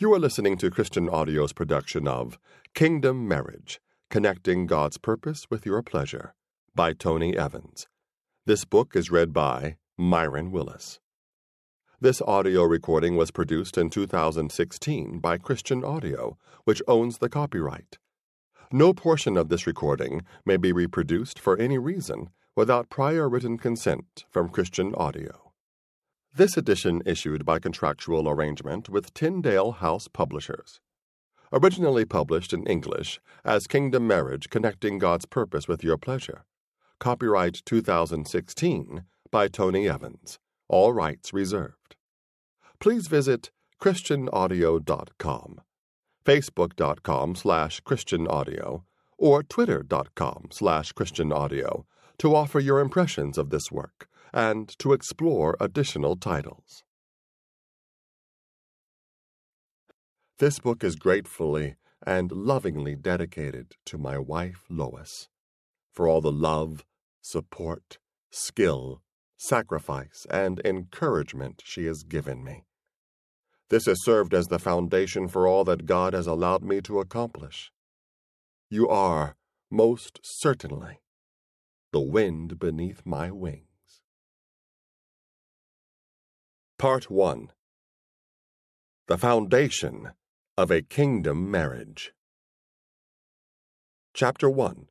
You are listening to Christian Audio's production of Kingdom Marriage, Connecting God's Purpose with Your Pleasure by Tony Evans. This book is read by Myron Willis. This audio recording was produced in 2016 by Christian Audio, which owns the copyright. No portion of this recording may be reproduced for any reason without prior written consent from Christian Audio. This edition issued by contractual arrangement with Tyndale House Publishers. Originally published in English as Kingdom Marriage, Connecting God's Purpose with Your Pleasure. Copyright 2016 by Tony Evans. All rights reserved. Please visit christianaudio.com, facebook.com/christianaudio, or twitter.com/christianaudio to offer your impressions of this work and to explore additional titles. This book is gratefully and lovingly dedicated to my wife, Lois, for all the love, support, skill, sacrifice, and encouragement she has given me. This has served as the foundation for all that God has allowed me to accomplish. You are, most certainly, the wind beneath my wings. Part 1. The Foundation of a Kingdom Marriage. Chapter 1.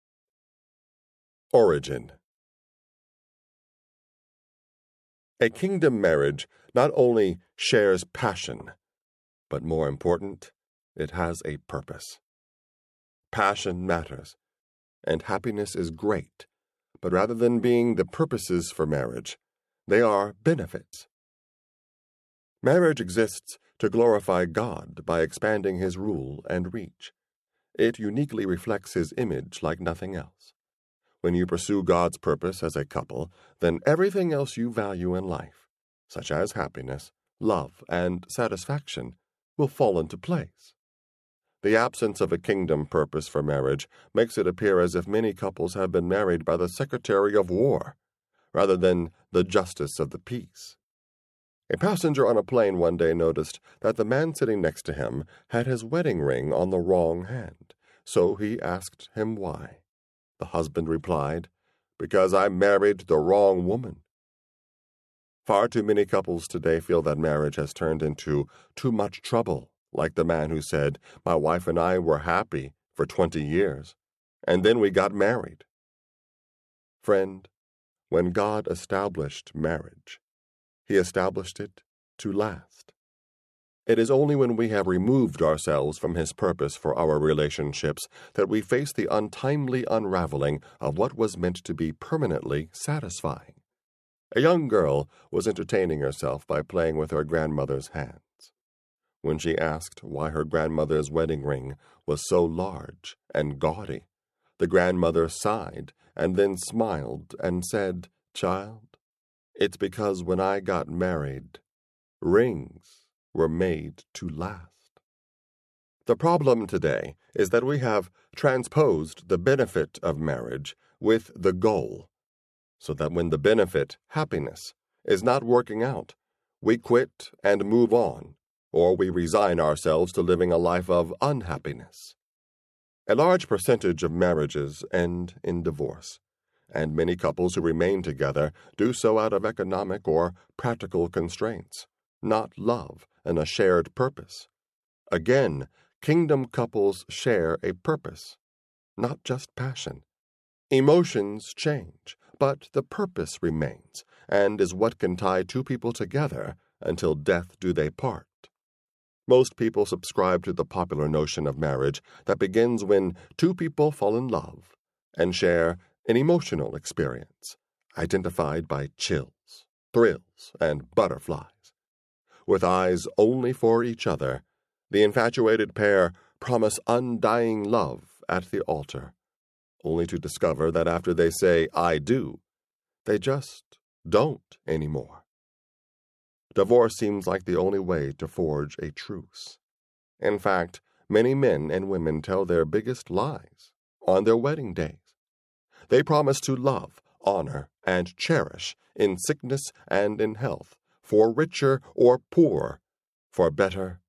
Origin. A kingdom marriage not only shares passion, but more important, it has a purpose. Passion matters, and happiness is great, but rather than being the purposes for marriage, they are benefits. Marriage exists to glorify God by expanding His rule and reach. It uniquely reflects His image like nothing else. When you pursue God's purpose as a couple, then everything else you value in life, such as happiness, love, and satisfaction, will fall into place. The absence of a kingdom purpose for marriage makes it appear as if many couples have been married by the Secretary of War, rather than the Justice of the Peace. A passenger on a plane one day noticed that the man sitting next to him had his wedding ring on the wrong hand, so he asked him why. The husband replied, "Because I married the wrong woman." Far too many couples today feel that marriage has turned into too much trouble, like the man who said, "My wife and I were happy for 20 years, and then we got married." Friend, when God established marriage, He established it to last. It is only when we have removed ourselves from His purpose for our relationships that we face the untimely unraveling of what was meant to be permanently satisfying. A young girl was entertaining herself by playing with her grandmother's hands. When she asked why her grandmother's wedding ring was so large and gaudy, the grandmother sighed and then smiled and said, "Child, it's because when I got married, rings were made to last." The problem today is that we have transposed the benefit of marriage with the goal, so that when the benefit, happiness, is not working out, we quit and move on, or we resign ourselves to living a life of unhappiness. A large percentage of marriages end in divorce, and many couples who remain together do so out of economic or practical constraints, not love and a shared purpose. Again, kingdom couples share a purpose, not just passion. Emotions change, but the purpose remains, and is what can tie two people together until death do they part. Most people subscribe to the popular notion of marriage that begins when two people fall in love and share an emotional experience, identified by chills, thrills, and butterflies. With eyes only for each other, the infatuated pair promise undying love at the altar, only to discover that after they say, "I do," they just don't anymore. Divorce seems like the only way to forge a truce. In fact, many men and women tell their biggest lies on their wedding days. They promise to love, honor, and cherish in sickness and in health, for richer or poor, for better